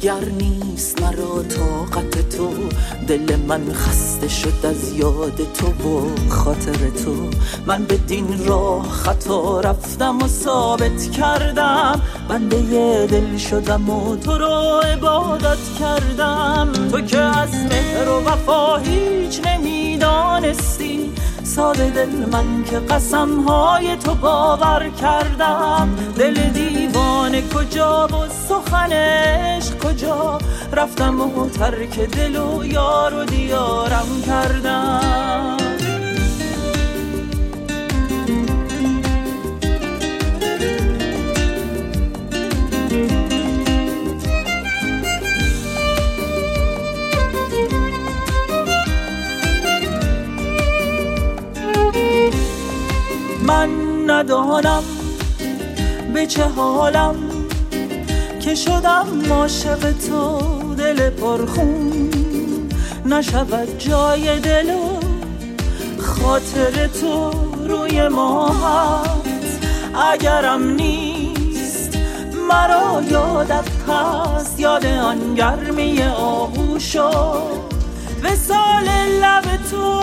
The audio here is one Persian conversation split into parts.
دیگر نیست مرا طاقت تو، دل من خسته شد از یاد تو و خاطر تو. من به دین راه خطا رفتم و ثابت کردم، بنده دل شدم و تو رو عبادت کردم. تو که از مهر و وفا هیچ نمیدانستی، ساده دل من که قسمهای تو باور کردم. دل دیوانه کجا و سخن عشق کجا، رفتم و ترک دل و یار و دیارم کردم. من ندانم به چه حالم که شدم عاشق تو، دل پرخون نشود جای دل و خاطر تو روی ما هست. اگرم نیست مرا یادت هست، یاد آن گرمی آغوش و وصال لب تو.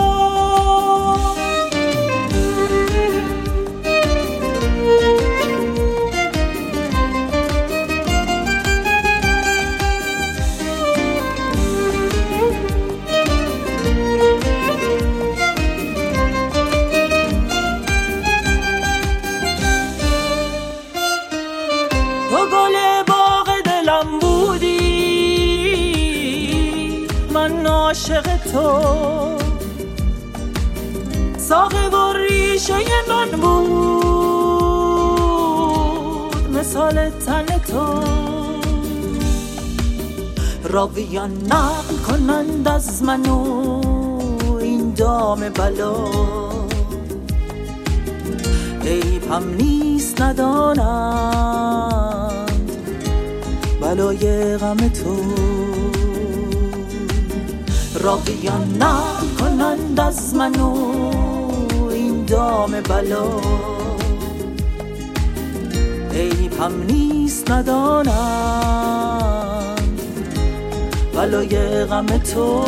تو گل باغ دلم بودی، من عاشق تو. ساقی و ریشه من بود مثال تن تو. راویان نقل کنند از من و این دام بلا، عیبم نیست ندانند بلای غم تو. راویان نقل کنند از من و این دام بلا، عیبم نیست ندانند بلای غم تو.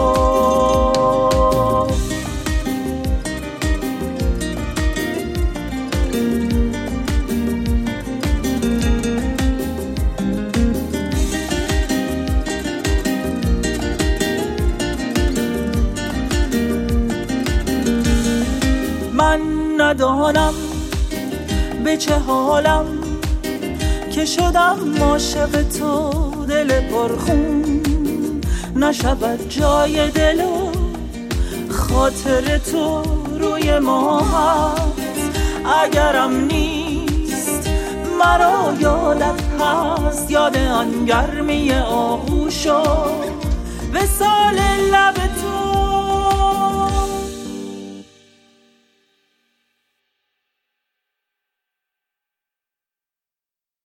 من ندانم به چه حالم که شدم عاشق تو، دل پرخون نشود جای دل و خاطر تو روی ما هست. اگرم نیست مرا یادت هست، یاد آن گرمی آغوش و وصال لب تو.